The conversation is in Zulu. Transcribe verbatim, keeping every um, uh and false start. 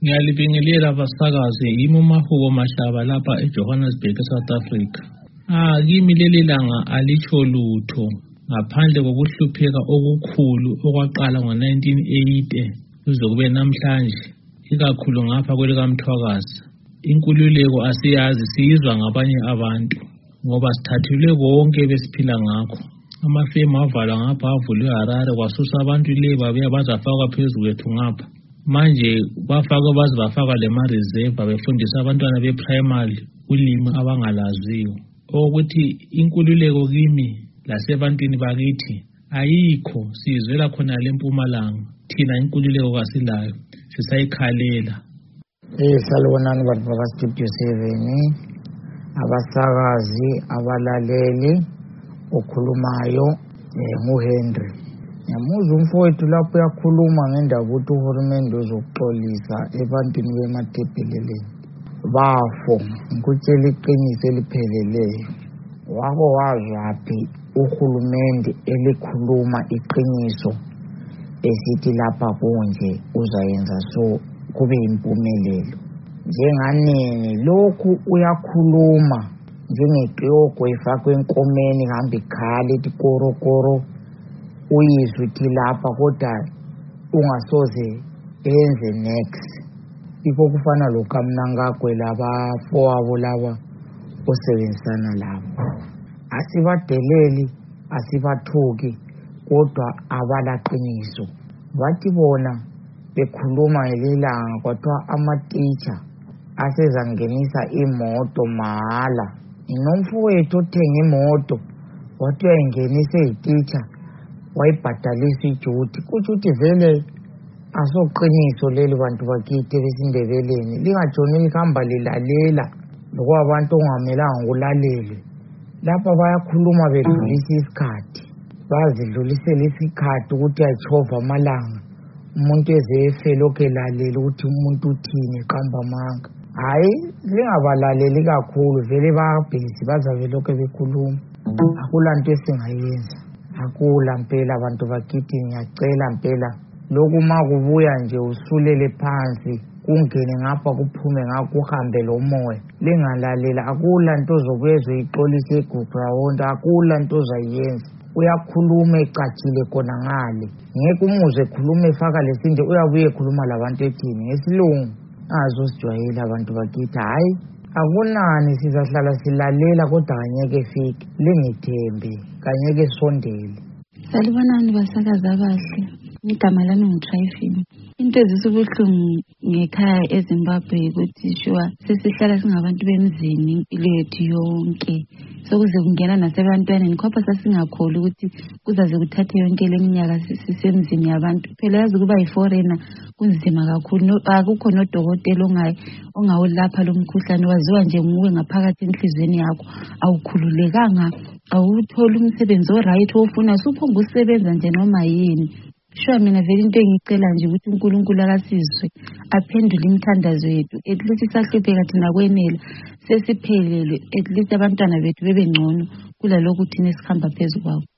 Ngiyalibingelela abasakazi, yimi uMahubo Mashaba lapha eJohannesburg, eSouth Africa. Ah, kimi leli langa alisho lutho ngaphandle kokuhlupheka okukhulu okwaqala ngo-nineteen eighty kuze kube namhlanje, ikakhulu ngapha kwelikaMthwakazi. Inkululeko asiyazi, siyizwa ngabanye abantu ngoba sithathilwe konke besiphila ngakho. Amafemu avalwa ngapha, avulwe eHarare, kwasuswa abantu le babuya bazafakwa phezu kwethu ngapha. Manje bafakwe baze bafakwa lema-reserve befundisa abantwana be-primary ulimi abangalaziyo. Ukuthi inkululeko kimi lasebantwini bakithi ayikho, sizwela khona le Mpumalanga. Thina inkululeko kasilayo, sisayikhalela. Eh salibonani bantu baka-Studio seven, abasakazi, abalaleli, okhulumayo eh nguHenry. Ngiyamuza umfowethu lapho uyakhuluma ngendaba ukuthi uhulumende uzoxolisa ebantwini bematebheleleni. Bafo, ngikutshela iqiniso elipheleleyo. Wako wazwaphi uhulumende elikhuluma iqiniso esithi lapha konje uzayenza so kube impumelelo? Njenganini lokhu uyakhuluma njengeqiyogwe ifakwe enkomeni, ihambe ikhale ithi korokoro, uyizwe uthi lapha kodwa ungasoze enze next. Iko kufana lokamnankagwe labafowabo laba osebenzisana labo. Asibadeleli, asibathuki, kodwa abalaqiniso. Bathi bona bekhuluma ngelilanga kwathiwa ama-teacher asezangenisa imoto mahala. Inomfowethu othenga imoto wathi uyayingenisa i-teacher wayibhadalisa ijuti. Kutsho ukuthi vele asoqiniso leli bantu bakithi besindebeleni. Lingajoni lihamba lilalela lokho abantu ongamelanga ukulalele. Lapha bayakhuluma bedlulisa isikhathi, bazidlulisela isikhathi ukuthi ayitshova amalanga. Umuntu ezefe lokhu elalela ukuthi umuntu uthini eqamba amanga. Hayi, lingabalaleli kakhulu, vele babhezi bazabe lokhu bekhuluma. Akula nto esingayenza, akula mpela bantu bakithi. Ngiyacela mpela lokhu makubuya nje usulele phansi, kungene ngapha kuphume ngapha kuhambe lomoya. Lingalalela, akula nto zokuyezwa ixolisa eGugurawonda, akula nto zayenza. Uyakhuluma ecatshile khona ngale, ngeke umuze ekhuluma efaka lesinje, uyabuye ekhuluma labantu ethini ngesilungu. Azosijwayela abantu bakithi. Hayi, akunani, sizahlala silalela kodwa kanyeke efike. Lingithembe, kanyeke sondele. Salibonani basakazi abahle, igama lami ngu-Tryphon. Into ezisubuhlungu ngekhaya eZimbabwe ukuthi shuwa sesihlala singabantu bemzini impilo yethu yonke, sokuze kungena nasebantwaneni khopha sasingakholi ukuthi kuzaze kuthathe yonke leminyaka sisemzini yabantu. Phela yazi kuba yi-foreigner kunzima kakhulu, akukho nodokotela ongayi ongawulapha lo mkhuhlane, waziwa nje nguwe ngaphakathi enhlizweni yakho. Awukhululekanga, awutholi umsebenzi oright ofuna, suphomba usebenza nje noma yini. Shuwa mina vele into engicela nje ukuthi uNkulunkulu akasizwe, aphendule imithandazo yethu. At least isahlupheka thina kwenela, sesiphelele. At least abantwana bethu bebe ngcono kulalokhu thina esihamba phezu kwawo.